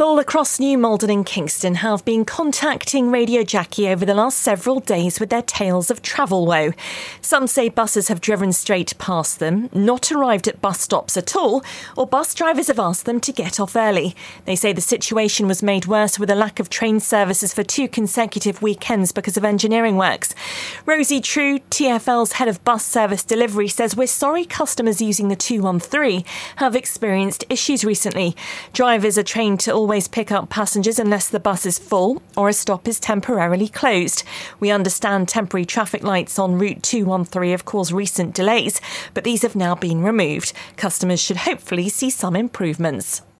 People across New Malden and Kingston have been contacting Radio Jackie over the last several days with their tales of travel woe. Some say buses have driven straight past them, not arrived at bus stops at all, or bus drivers have asked them to get off early. They say the situation was made worse with a lack of train services for 2 consecutive weekends because of engineering works. Rosie True, TfL's head of bus service delivery, says we're sorry customers using the 213 have experienced issues recently. Drivers are trained to always pick up passengers unless the bus is full or a stop is temporarily closed. We understand temporary traffic lights on Route 213 have caused recent delays, but these have now been removed. Customers should hopefully see some improvements.